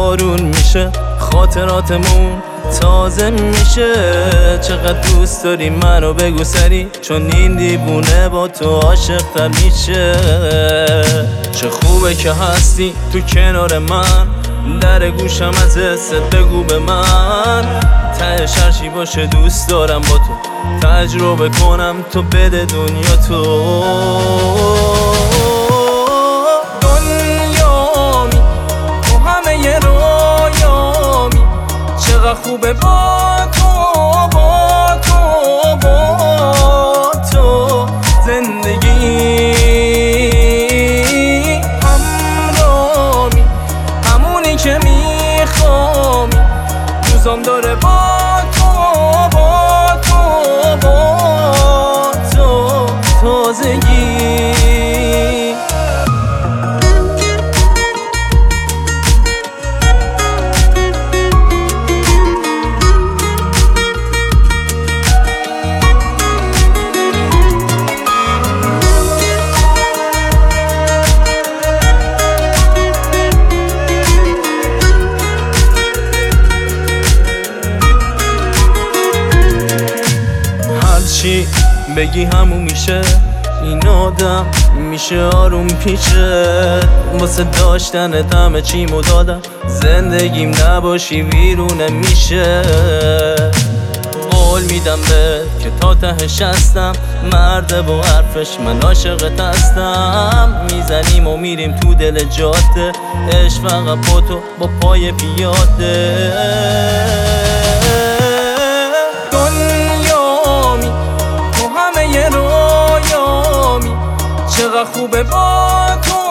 آروم میشه، خاطراتمون تازه میشه. چقدر دوست داری منو بگو سری، چون این دیوونه با تو عاشق تر میشه. چه خوبه که هستی تو کنار من، در گوشم از حست بگو به من. تهش هرچی باشه دوست دارم با تو تجربه کنم، تو بده دنیا تو. دنیامی تو همه رویامی، چقدر خوبه با تو با تو با تو زندگی. همرامی همونی که میخوامی، دوزم داره با تو با تو با تو تازگی. چی بگی همون میشه، این آدم میشه آروم پیشه. واسه داشتنت همه چیمو دادم، زندگیم نباشی ویرونه میشه. قول میدم بهت که تا تهش هستم، مرده با حرفش من عاشقت هستم. میزنیم و میریم تو دل جاده، عشق فقط با تو با پای پیاده. چقدر خوبه با تو